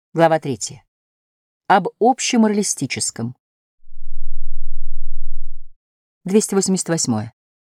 Глава 3. Об общеморалистическом. 288.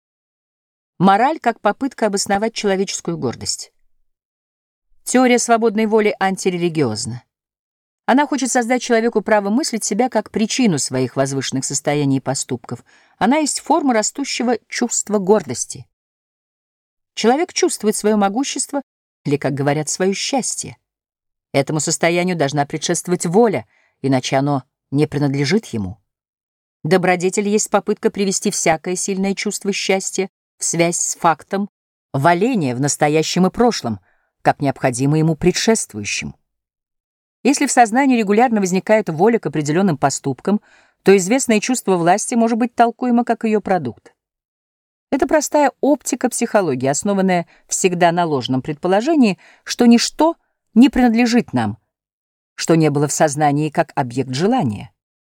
Мораль как попытка обосновать человеческую гордость. Теория свободной воли антирелигиозна. Она хочет создать человеку право мыслить себя как причину своих возвышенных состояний и поступков. Она есть форма растущего чувства гордости. Человек чувствует свое могущество или, как говорят, свое счастье. Этому состоянию должна предшествовать воля, иначе оно не принадлежит ему. Добродетель есть попытка привести всякое сильное чувство счастья в связь с фактом валения в настоящем и прошлом, как необходимо ему предшествующим. Если в сознании регулярно возникает воля к определенным поступкам, то известное чувство власти может быть толкуемо как ее продукт. Это простая оптика психологии, основанная всегда на ложном предположении, что ничто не принадлежит нам, что не было в сознании как объект желания.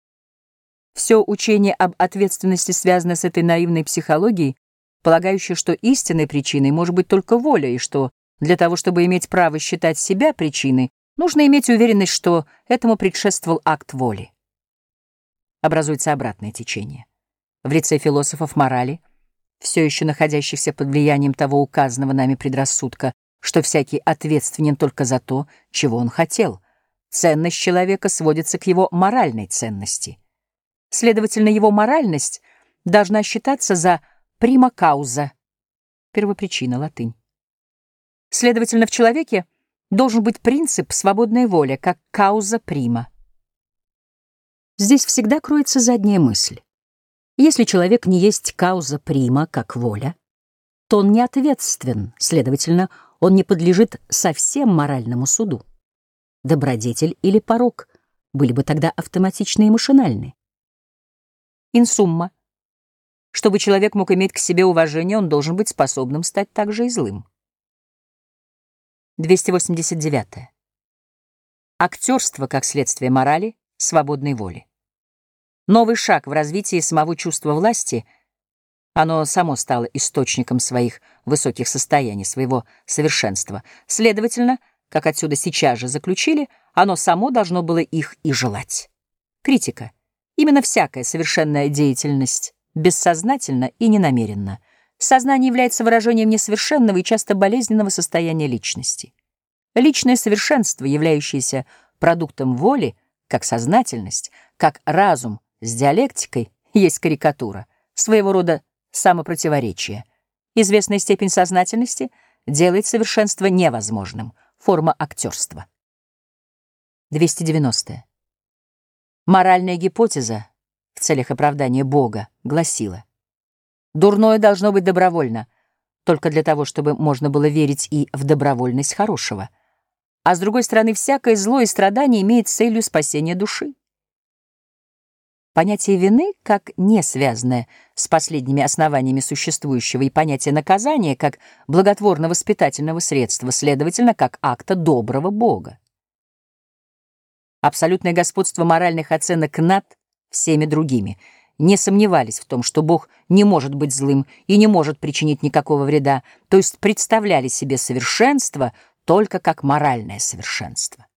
Все учение об ответственности связано с этой наивной психологией, полагающей, что истинной причиной может быть только воля, и что для того, чтобы иметь право считать себя причиной, нужно иметь уверенность, что этому предшествовал акт воли. Образуется обратное течение. В лице философов морали, все еще находящихся под влиянием того указанного нами предрассудка, что всякий ответственен только за то, чего он хотел. Ценность человека сводится к его моральной ценности. Следовательно, его моральность должна считаться за прима кауза, первопричина, латынь. Следовательно, в человеке должен быть принцип свободной воли, как кауза прима. Здесь всегда кроется задняя мысль. Если человек не есть кауза прима, как воля, то он не ответственен, следовательно, он не подлежит совсем моральному суду. Добродетель или порок были бы тогда автоматичны и машинальны. Инсумма. Чтобы человек мог иметь к себе уважение, он должен быть способным стать также и злым. 289. Актерство как следствие морали, свободной воли. Новый шаг в развитии самого чувства власти — оно само стало источником своих высоких состояний, своего совершенства. Следовательно, как отсюда сейчас же заключили, оно само должно было их и желать. Критика. Именно всякая совершенная деятельность бессознательно и ненамеренно. Сознание является выражением несовершенного и часто болезненного состояния личности. Личное совершенство, являющееся продуктом воли, как сознательность, как разум с диалектикой, есть карикатура, своего рода самопротиворечие. Известная степень сознательности делает совершенство невозможным, форма актерства. 290. Моральная гипотеза в целях оправдания Бога гласила: дурное должно быть добровольно, только для того, чтобы можно было верить и в добровольность хорошего. А с другой стороны, всякое зло и страдание имеет целью спасения души. Понятие вины, как не связанное с последними основаниями существующего, и понятие наказания, как благотворно-воспитательного средства, следовательно, как акта доброго Бога. Абсолютное господство моральных оценок над всеми другими не сомневались в том, что Бог не может быть злым и не может причинить никакого вреда, то есть представляли себе совершенство только как моральное совершенство.